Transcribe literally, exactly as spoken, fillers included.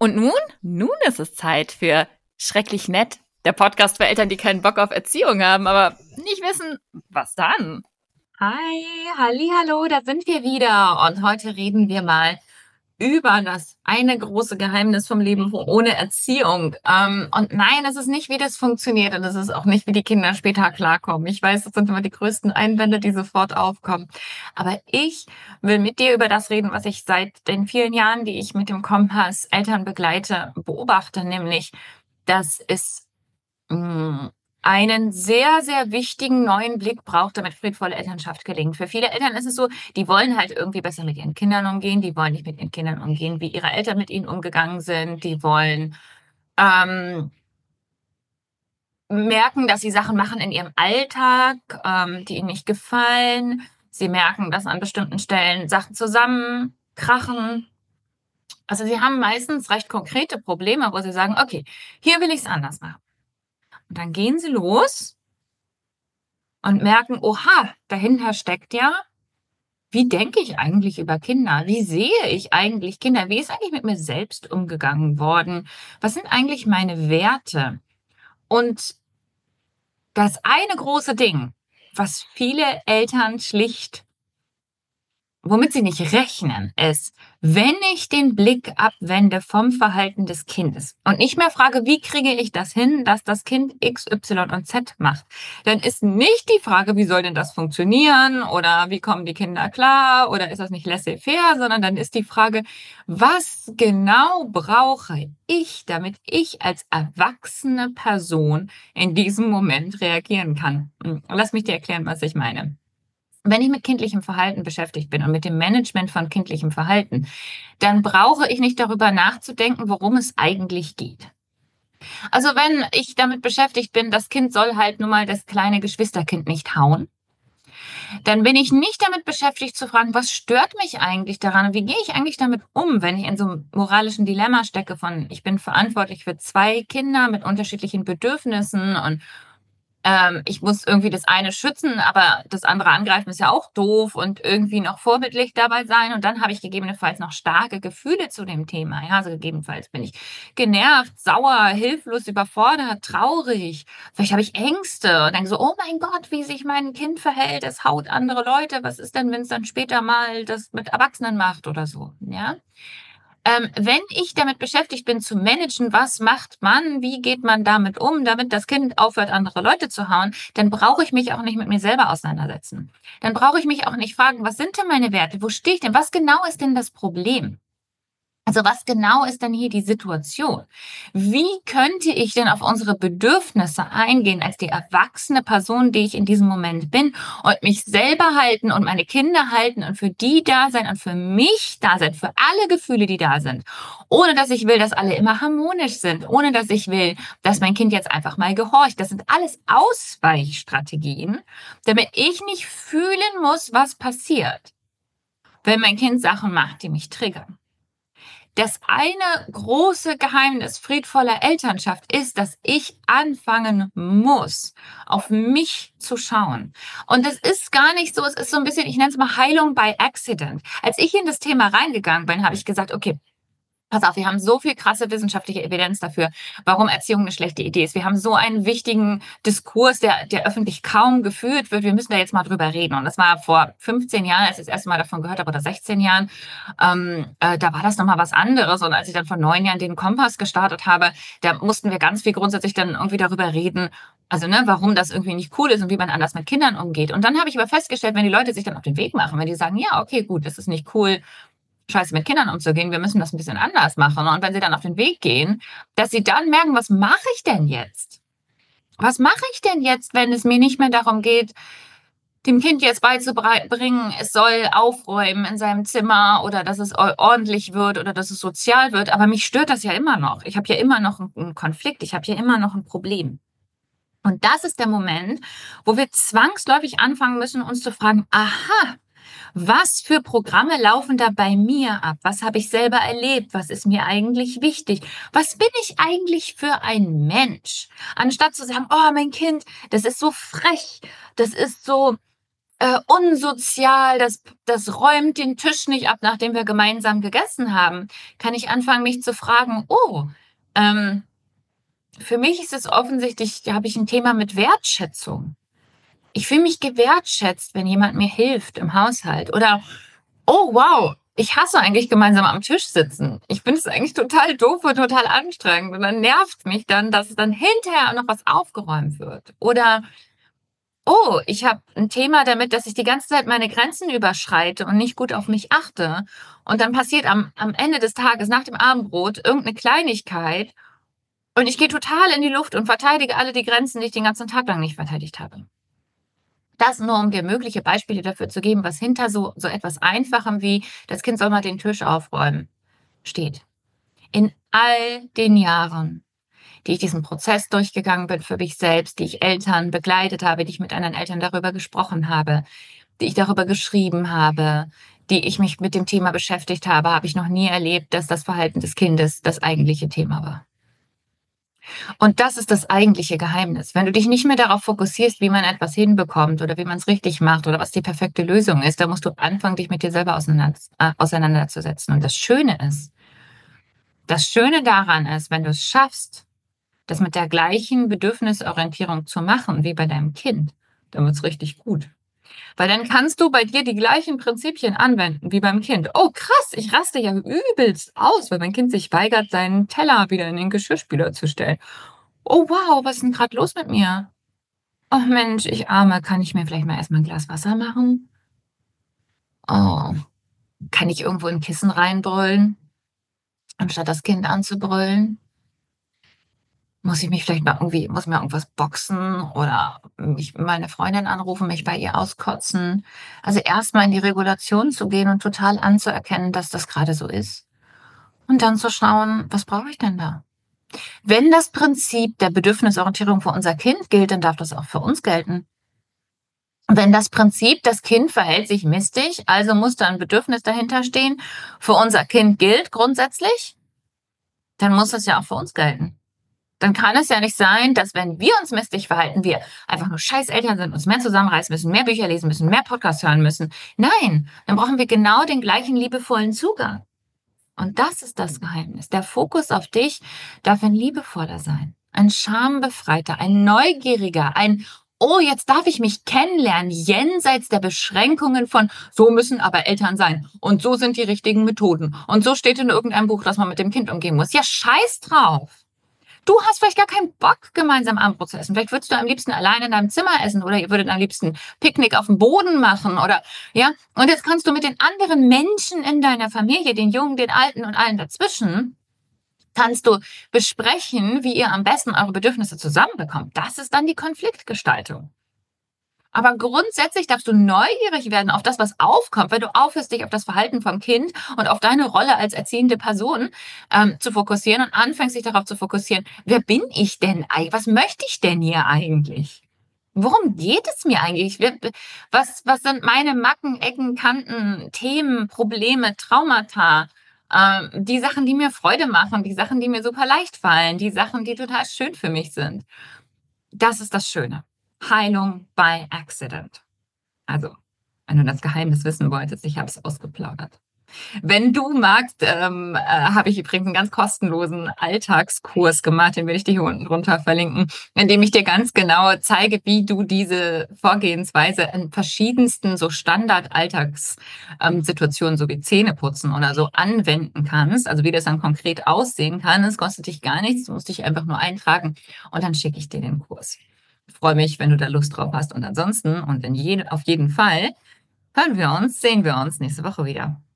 Und nun? Nun ist es Zeit für Schrecklich Nett, der Podcast für Eltern, die keinen Bock auf Erziehung haben, aber nicht wissen, was dann. Hi, halli, hallo, da sind wir wieder und heute reden wir mal über das eine große Geheimnis vom Leben ohne Erziehung. Ähm, und nein, es ist nicht, wie das funktioniert und es ist auch nicht, wie die Kinder später klarkommen. Ich weiß, das sind immer die größten Einwände, die sofort aufkommen. Aber ich will mit dir über das reden, was ich seit den vielen Jahren, die ich mit dem Kompass Eltern begleite, beobachte, nämlich, dass es mh, einen sehr, sehr wichtigen neuen Blick braucht, damit friedvolle Elternschaft gelingt. Für viele Eltern ist es so, die wollen halt irgendwie besser mit ihren Kindern umgehen, die wollen nicht mit ihren Kindern umgehen, wie ihre Eltern mit ihnen umgegangen sind, die wollen ähm, merken, dass sie Sachen machen in ihrem Alltag, ähm, die ihnen nicht gefallen. Sie merken, dass an bestimmten Stellen Sachen zusammenkrachen. Also sie haben meistens recht konkrete Probleme, wo sie sagen, okay, hier will ich es anders machen. Und dann gehen sie los und merken, oha, dahinter steckt ja, wie denke ich eigentlich über Kinder? Wie sehe ich eigentlich Kinder? Wie ist eigentlich mit mir selbst umgegangen worden? Was sind eigentlich meine Werte? Und das eine große Ding, was viele Eltern schlicht, womit sie nicht rechnen, ist, wenn ich den Blick abwende vom Verhalten des Kindes und nicht mehr frage, wie kriege ich das hin, dass das Kind X, Y und Z macht, dann ist nicht die Frage, wie soll denn das funktionieren oder wie kommen die Kinder klar oder ist das nicht laissez-faire, sondern dann ist die Frage, was genau brauche ich, damit ich als erwachsene Person in diesem Moment reagieren kann. Lass mich dir erklären, was ich meine. Wenn ich mit kindlichem Verhalten beschäftigt bin und mit dem Management von kindlichem Verhalten, dann brauche ich nicht darüber nachzudenken, worum es eigentlich geht. Also wenn ich damit beschäftigt bin, das Kind soll halt nun mal das kleine Geschwisterkind nicht hauen, dann bin ich nicht damit beschäftigt zu fragen, was stört mich eigentlich daran und wie gehe ich eigentlich damit um, wenn ich in so einem moralischen Dilemma stecke von, ich bin verantwortlich für zwei Kinder mit unterschiedlichen Bedürfnissen und ähm, ich muss irgendwie das eine schützen, aber das andere angreifen ist ja auch doof und irgendwie noch vorbildlich dabei sein. Und dann habe ich gegebenenfalls noch starke Gefühle zu dem Thema. Ja, also gegebenenfalls bin ich genervt, sauer, hilflos, überfordert, traurig. Vielleicht habe ich Ängste und denke so, oh mein Gott, wie sich mein Kind verhält, es haut andere Leute. Was ist denn, wenn es dann später mal das mit Erwachsenen macht oder so? Ja. Ähm, wenn ich damit beschäftigt bin, zu managen, was macht man, wie geht man damit um, damit das Kind aufhört, andere Leute zu hauen, dann brauche ich mich auch nicht mit mir selber auseinandersetzen. Dann brauche ich mich auch nicht fragen, was sind denn meine Werte, wo stehe ich denn, was genau ist denn das Problem? Also was genau ist denn hier die Situation? Wie könnte ich denn auf unsere Bedürfnisse eingehen als die erwachsene Person, die ich in diesem Moment bin und mich selber halten und meine Kinder halten und für die da sein und für mich da sein, für alle Gefühle, die da sind, ohne dass ich will, dass alle immer harmonisch sind, ohne dass ich will, dass mein Kind jetzt einfach mal gehorcht. Das sind alles Ausweichstrategien, damit ich nicht fühlen muss, was passiert, wenn mein Kind Sachen macht, die mich triggern. Das eine große Geheimnis friedvoller Elternschaft ist, dass ich anfangen muss, auf mich zu schauen. Und es ist gar nicht so, es ist so ein bisschen, ich nenne es mal Heilung by Accident. Als ich in das Thema reingegangen bin, habe ich gesagt, okay, pass auf, wir haben so viel krasse wissenschaftliche Evidenz dafür, warum Erziehung eine schlechte Idee ist. Wir haben so einen wichtigen Diskurs, der, der öffentlich kaum geführt wird. Wir müssen da jetzt mal drüber reden. Und das war vor fünfzehn Jahren, als ich das erste Mal davon gehört habe, oder sechzehn Jahren, ähm, äh, da war das nochmal was anderes. Und als ich dann vor neun Jahren den Kompass gestartet habe, da mussten wir ganz viel grundsätzlich dann irgendwie darüber reden, also ne, warum das irgendwie nicht cool ist und wie man anders mit Kindern umgeht. Und dann habe ich aber festgestellt, wenn die Leute sich dann auf den Weg machen, wenn die sagen, ja, okay, gut, das ist nicht cool, scheiße mit Kindern umzugehen, wir müssen das ein bisschen anders machen. Und wenn sie dann auf den Weg gehen, dass sie dann merken, was mache ich denn jetzt? Was mache ich denn jetzt, wenn es mir nicht mehr darum geht, dem Kind jetzt beizubringen, es soll aufräumen in seinem Zimmer oder dass es ordentlich wird oder dass es sozial wird. Aber mich stört das ja immer noch. Ich habe ja immer noch einen Konflikt, ich habe ja immer noch ein Problem. Und das ist der Moment, wo wir zwangsläufig anfangen müssen, uns zu fragen, aha, was für Programme laufen da bei mir ab? Was habe ich selber erlebt? Was ist mir eigentlich wichtig? Was bin ich eigentlich für ein Mensch? Anstatt zu sagen, oh, mein Kind, das ist so frech, das ist so äh, unsozial, das, das räumt den Tisch nicht ab, nachdem wir gemeinsam gegessen haben, kann ich anfangen, mich zu fragen, oh, ähm, für mich ist es offensichtlich, da habe ich ein Thema mit Wertschätzung. Ich fühle mich gewertschätzt, wenn jemand mir hilft im Haushalt. Oder, oh wow, ich hasse eigentlich gemeinsam am Tisch sitzen. Ich finde es eigentlich total doof und total anstrengend. Und dann nervt mich dann, dass es dann hinterher noch was aufgeräumt wird. Oder, oh, ich habe ein Thema damit, dass ich die ganze Zeit meine Grenzen überschreite und nicht gut auf mich achte. Und dann passiert am, am Ende des Tages, nach dem Abendbrot, irgendeine Kleinigkeit. Und ich gehe total in die Luft und verteidige alle die Grenzen, die ich den ganzen Tag lang nicht verteidigt habe. Das nur, um dir mögliche Beispiele dafür zu geben, was hinter so, so etwas Einfachem wie das Kind soll mal den Tisch aufräumen steht. In all den Jahren, die ich diesen Prozess durchgegangen bin für mich selbst, die ich Eltern begleitet habe, die ich mit anderen Eltern darüber gesprochen habe, die ich darüber geschrieben habe, die ich mich mit dem Thema beschäftigt habe, habe ich noch nie erlebt, dass das Verhalten des Kindes das eigentliche Thema war. Und das ist das eigentliche Geheimnis. Wenn du dich nicht mehr darauf fokussierst, wie man etwas hinbekommt oder wie man es richtig macht oder was die perfekte Lösung ist, dann musst du anfangen, dich mit dir selber auseinander, äh, auseinanderzusetzen. Und das Schöne ist, das Schöne daran ist, wenn du es schaffst, das mit der gleichen Bedürfnisorientierung zu machen wie bei deinem Kind, dann wird es richtig gut. Weil dann kannst du bei dir die gleichen Prinzipien anwenden wie beim Kind. Oh krass, ich raste ja übelst aus, weil mein Kind sich weigert, seinen Teller wieder in den Geschirrspüler zu stellen. Oh wow, was ist denn gerade los mit mir? Oh Mensch, ich Arme, kann ich mir vielleicht mal erstmal ein Glas Wasser machen? Oh, kann ich irgendwo ein Kissen reinbrüllen, anstatt das Kind anzubrüllen? Muss ich mich vielleicht mal irgendwie, muss mir irgendwas boxen oder mich meine Freundin anrufen, mich bei ihr auskotzen? Also erstmal in die Regulation zu gehen und total anzuerkennen, dass das gerade so ist. Und dann zu schauen, was brauche ich denn da? Wenn das Prinzip der Bedürfnisorientierung für unser Kind gilt, dann darf das auch für uns gelten. Wenn das Prinzip, das Kind verhält sich mistig, also muss da ein Bedürfnis dahinter stehen, für unser Kind gilt grundsätzlich, dann muss das ja auch für uns gelten. Dann kann es ja nicht sein, dass wenn wir uns mistig verhalten, wir einfach nur scheiß Eltern sind, uns mehr zusammenreißen müssen, mehr Bücher lesen müssen, mehr Podcasts hören müssen. Nein, dann brauchen wir genau den gleichen liebevollen Zugang. Und das ist das Geheimnis. Der Fokus auf dich darf ein liebevoller sein, ein schambefreiter, ein neugieriger, ein oh, jetzt darf ich mich kennenlernen, jenseits der Beschränkungen von so müssen aber Eltern sein und so sind die richtigen Methoden und so steht in irgendeinem Buch, dass man mit dem Kind umgehen muss. Ja, scheiß drauf. Du hast vielleicht gar keinen Bock, gemeinsam Abendbrot zu essen. Vielleicht würdest du am liebsten alleine in deinem Zimmer essen oder ihr würdet am liebsten Picknick auf dem Boden machen oder, ja. Und jetzt kannst du mit den anderen Menschen in deiner Familie, den Jungen, den Alten und allen dazwischen, kannst du besprechen, wie ihr am besten eure Bedürfnisse zusammenbekommt. Das ist dann die Konfliktgestaltung. Aber grundsätzlich darfst du neugierig werden auf das, was aufkommt, wenn du aufhörst, dich auf das Verhalten vom Kind und auf deine Rolle als erziehende Person ähm, zu fokussieren und anfängst, dich darauf zu fokussieren, wer bin ich denn eigentlich? Was möchte ich denn hier eigentlich? Worum geht es mir eigentlich? Was, was sind meine Macken, Ecken, Kanten, Themen, Probleme, Traumata? Ähm, die Sachen, die mir Freude machen, die Sachen, die mir super leicht fallen, die Sachen, die total schön für mich sind. Das ist das Schöne. Heilung by accident. Also, wenn du das Geheimnis wissen wolltest, ich habe es ausgeplaudert. Wenn du magst, ähm, äh, habe ich übrigens einen ganz kostenlosen Alltagskurs gemacht, den will ich dir hier unten drunter verlinken, in dem ich dir ganz genau zeige, wie du diese Vorgehensweise in verschiedensten so Standard-Alltagssituationen, so wie Zähneputzen oder so, anwenden kannst. Also wie das dann konkret aussehen kann. Es kostet dich gar nichts, du musst dich einfach nur eintragen und dann schicke ich dir den Kurs. Ich freue mich, wenn du da Lust drauf hast. Und ansonsten und in je, auf jeden Fall hören wir uns, sehen wir uns nächste Woche wieder.